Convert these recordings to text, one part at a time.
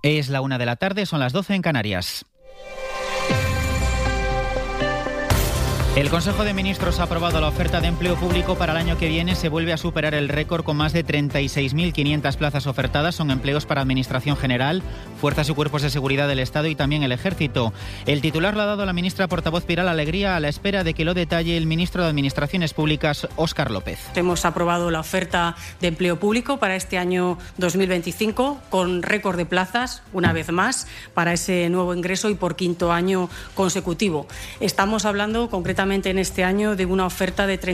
Es la 1 de la tarde, son las 12 en Canarias. El Consejo de Ministros ha aprobado la oferta de empleo público para el año que viene. Se vuelve a superar el récord con más de 36.500 plazas ofertadas. Son empleos para Administración General, Fuerzas y Cuerpos de Seguridad del Estado y también el Ejército. El titular lo ha dado a la ministra portavoz Pilar Alegría a la espera de que lo detalle el ministro de Administraciones Públicas, Óscar López. Hemos aprobado la oferta de empleo público para este año 2025 con récord de plazas, una vez más, para ese nuevo ingreso y por quinto año consecutivo. Estamos hablando concretamente en este año de una oferta de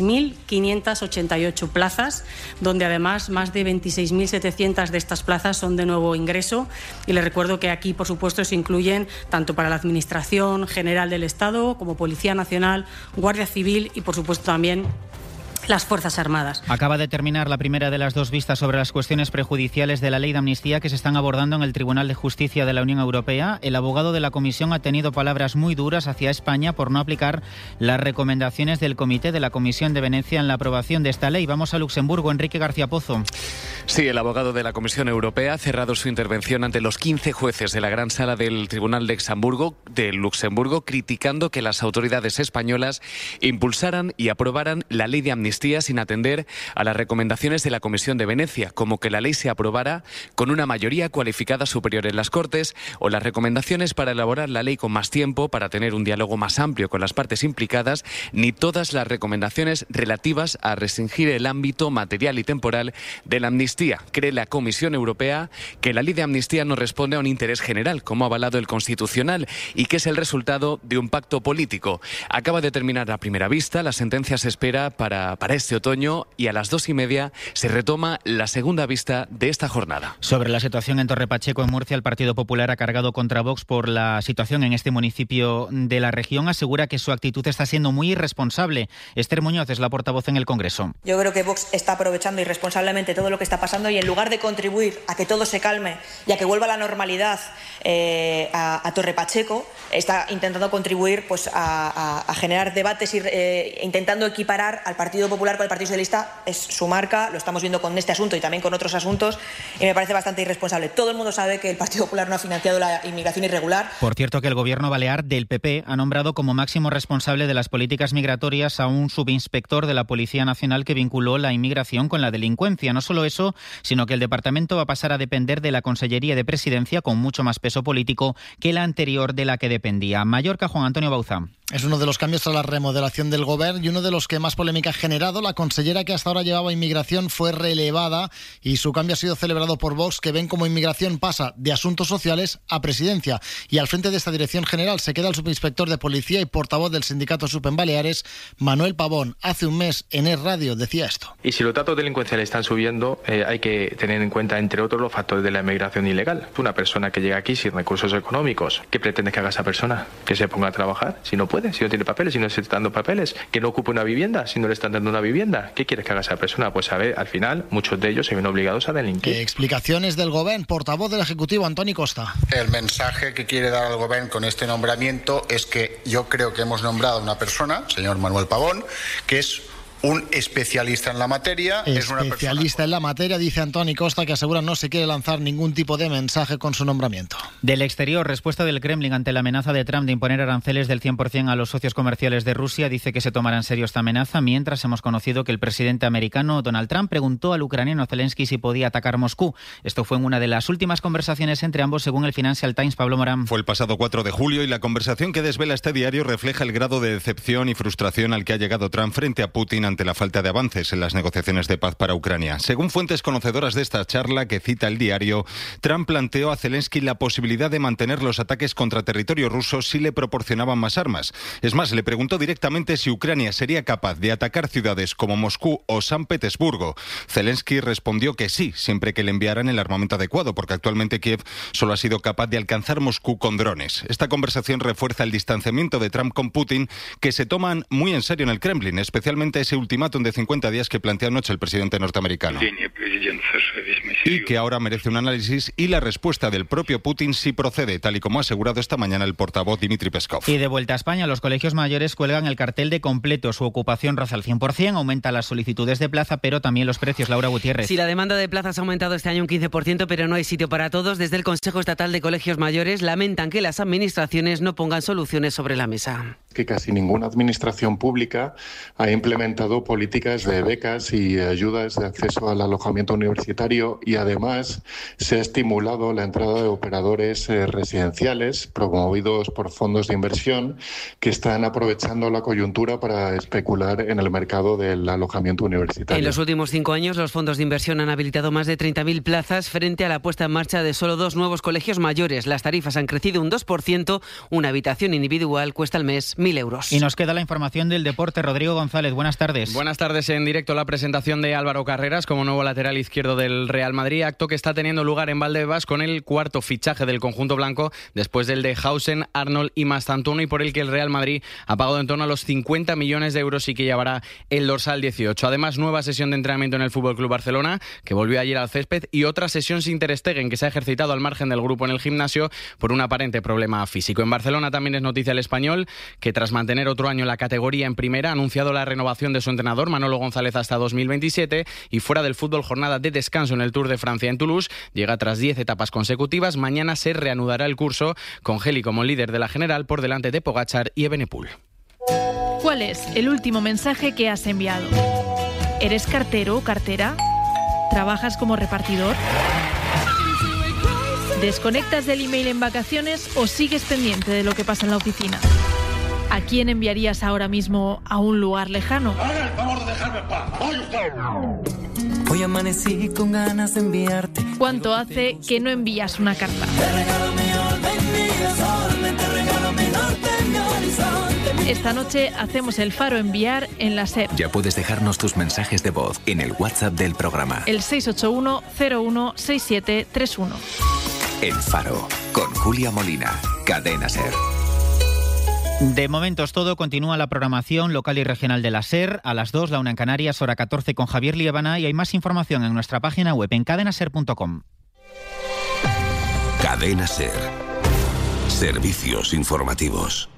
36.588 plazas, donde además más de 26.700 de estas plazas son de nuevo ingreso. Y les recuerdo que aquí, por supuesto, se incluyen tanto para la Administración General del Estado como Policía Nacional, Guardia Civil y, por supuesto, también las Fuerzas Armadas. Acaba de terminar la primera de las dos vistas sobre las cuestiones prejudiciales de la ley de amnistía que se están abordando en el Tribunal de Justicia de la Unión Europea. El abogado de la Comisión ha tenido palabras muy duras hacia España por no aplicar las recomendaciones del Comité de la Comisión de Venecia en la aprobación de esta ley. Vamos a Luxemburgo. Enrique García Pozo. Sí, el abogado de la Comisión Europea ha cerrado su intervención ante los 15 jueces de la Gran Sala del Tribunal de Luxemburgo, criticando que las autoridades españolas impulsaran y aprobaran la ley de amnistía sin atender a las recomendaciones de la Comisión de Venecia, como que la ley se aprobara con una mayoría cualificada superior en las Cortes o las recomendaciones para elaborar la ley con más tiempo, para tener un diálogo más amplio con las partes implicadas, ni todas las recomendaciones relativas a restringir el ámbito material y temporal de la amnistía. Cree la Comisión Europea que la ley de amnistía no responde a un interés general, como ha avalado el Constitucional, y que es el resultado de un pacto político. Acaba de terminar la primera vista, la sentencia se espera para este otoño y a las 2:30 se retoma la segunda vista de esta jornada. Sobre la situación en Torre Pacheco, en Murcia, el Partido Popular ha cargado contra Vox por la situación en este municipio de la región. Asegura que su actitud está siendo muy irresponsable. Esther Muñoz es la portavoz en el Congreso. Yo creo que Vox está aprovechando irresponsablemente todo lo que está pasando y en lugar de contribuir a que todo se calme y a que vuelva la normalidad a Torre Pacheco, está intentando contribuir a generar debates intentando equiparar al Partido Popular con el Partido Socialista. Es su marca, lo estamos viendo con este asunto y también con otros asuntos, y me parece bastante irresponsable. Todo el mundo sabe que el Partido Popular no ha financiado la inmigración irregular. Por cierto, que el gobierno balear del PP ha nombrado como máximo responsable de las políticas migratorias a un subinspector de la Policía Nacional que vinculó la inmigración con la delincuencia. No solo eso, sino que el departamento va a pasar a depender de la Consellería de Presidencia con mucho más peso político que la anterior de la que dependía. Mallorca, Juan Antonio Bauza. Es uno de los cambios tras la remodelación del Gobierno y uno de los que más polémica ha generado. La consellera que hasta ahora llevaba inmigración fue relevada y su cambio ha sido celebrado por Vox, que ven como inmigración pasa de asuntos sociales a presidencia. Y al frente de esta dirección general se queda el subinspector de policía y portavoz del sindicato SUP en Baleares, Manuel Pavón. Hace un mes en Es Radio decía esto. Y si los datos delincuenciales están subiendo, hay que tener en cuenta, entre otros, los factores de la inmigración ilegal. Una persona que llega aquí sin recursos económicos, ¿qué pretende que haga esa persona? ¿Que se ponga a trabajar? Si no puede, si no tiene papeles, si no se está dando papeles, que no ocupe una vivienda, si no le están dando una vivienda. ¿Qué quieres que haga esa persona? Pues a ver, al final, muchos de ellos se ven obligados a delinquir. Explicaciones del Gobierno, portavoz del Ejecutivo, Antoni Costa. El mensaje que quiere dar al Gobierno con este nombramiento es que yo creo que hemos nombrado a una persona, señor Manuel Pavón, que es un especialista en la materia. Especialista en la materia, dice Antoni Costa, que asegura no se quiere lanzar ningún tipo de mensaje con su nombramiento. Del exterior, respuesta del Kremlin ante la amenaza de Trump de imponer aranceles del 100% a los socios comerciales de Rusia. Dice que se tomará en serio esta amenaza, mientras hemos conocido que el presidente americano Donald Trump preguntó al ucraniano Zelensky si podía atacar Moscú. Esto fue en una de las últimas conversaciones entre ambos, según el Financial Times. Pablo Morán. Fue el pasado 4 de julio y la conversación que desvela este diario refleja el grado de decepción y frustración al que ha llegado Trump frente a Putin ante la falta de avances en las negociaciones de paz para Ucrania. Según fuentes conocedoras de esta charla que cita el diario, Trump planteó a Zelensky la posibilidad de mantener los ataques contra territorio ruso si le proporcionaban más armas. Es más, le preguntó directamente si Ucrania sería capaz de atacar ciudades como Moscú o San Petersburgo. Zelensky respondió que sí, siempre que le enviaran el armamento adecuado, porque actualmente Kiev solo ha sido capaz de alcanzar Moscú con drones. Esta conversación refuerza el distanciamiento de Trump con Putin, que se toman muy en serio en el Kremlin, especialmente ese ultimátum de 50 días que plantea anoche el presidente norteamericano. Y que ahora merece un análisis y la respuesta del propio Putin si procede, tal y como ha asegurado esta mañana el portavoz Dmitry Peskov. Y de vuelta a España, los colegios mayores cuelgan el cartel de completo. Su ocupación roza al 100%, aumenta las solicitudes de plaza, pero también los precios. Laura Gutiérrez. Sí, la demanda de plazas ha aumentado este año un 15%, pero no hay sitio para todos. Desde el Consejo Estatal de Colegios Mayores lamentan que las administraciones no pongan soluciones sobre la mesa. Que casi ninguna administración pública ha implementado políticas de becas y ayudas de acceso al alojamiento universitario, y además se ha estimulado la entrada de operadores residenciales promovidos por fondos de inversión que están aprovechando la coyuntura para especular en el mercado del alojamiento universitario. En los últimos 5 años, los fondos de inversión han habilitado más de 30.000 plazas frente a la puesta en marcha de solo 2 nuevos colegios mayores. Las tarifas han crecido un 2%. Una habitación individual cuesta al mes 1.000 euros. Y nos queda la información del deporte. Rodrigo González, buenas tardes. Buenas tardes. En directo la presentación de Álvaro Carreras como nuevo lateral izquierdo del Real Madrid, acto que está teniendo lugar en Valdebebas con el cuarto fichaje del conjunto blanco después del de Hausen, Arnold y Mastantuono, y por el que el Real Madrid ha pagado en torno a los 50 millones de euros y que llevará el dorsal 18. Además, nueva sesión de entrenamiento en el FC Barcelona, que volvió ayer al césped, y otra sesión sin Ter Stegen, que se ha ejercitado al margen del grupo en el gimnasio por un aparente problema físico. En Barcelona también es noticia el Español, que tras mantener otro año la categoría en primera, ha anunciado la renovación de su entrenador, Manolo González, hasta 2027, y fuera del fútbol, jornada de descanso en el Tour de Francia en Toulouse. Llega tras 10 etapas consecutivas. Mañana se reanudará el curso con Geli como líder de la general por delante de Pogačar y Evenepoel. ¿Cuál es el último mensaje que has enviado? ¿Eres cartero o cartera? ¿Trabajas como repartidor? ¿Desconectas del email en vacaciones o sigues pendiente de lo que pasa en la oficina? ¿A quién enviarías ahora mismo a un lugar lejano? ¡Haga el favor de dejarme en paz! Hoy amanecí con ganas de enviarte. ¿Cuánto hace que no envías una carta? Esta noche hacemos el Faro Enviar en la SER. Ya puedes dejarnos tus mensajes de voz en el WhatsApp del programa. El 681 016731. El Faro, con Julia Molina, Cadena SER. De momento es todo. Continúa la programación local y regional de la SER. A las 2, la 1 en Canarias, hora 14 con Javier Liébana, y hay más información en nuestra página web en cadenaser.com. Cadena SER. Servicios informativos.